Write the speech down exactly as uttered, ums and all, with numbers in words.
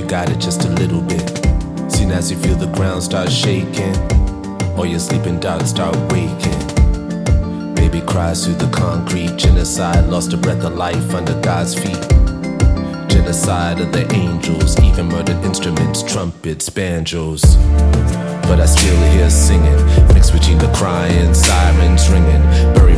got it just a little bit. Soon as you feel the ground start shaking, or your sleeping dogs start waking, baby cries through the concrete. Genocide, lost a breath of life under God's feet. Genocide of the angels, even murdered instruments, trumpets, banjos. But I still hear singing, mixed between the crying, sirens ringing, buried